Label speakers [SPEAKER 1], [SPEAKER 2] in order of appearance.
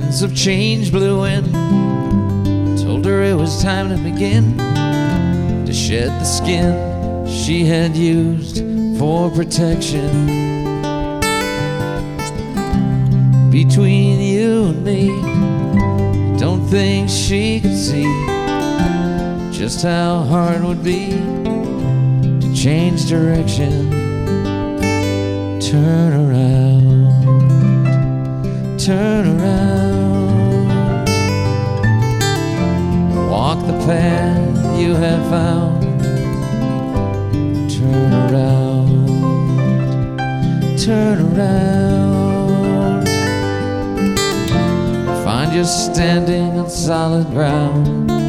[SPEAKER 1] winds of change blew in, told her it was time to begin to shed the skin she had used for protection. Between you and me, don't think she could see just how hard it would be to change direction. Turn around, turn around, walk the path you have found. Turn around, turn around, find you standing on solid ground.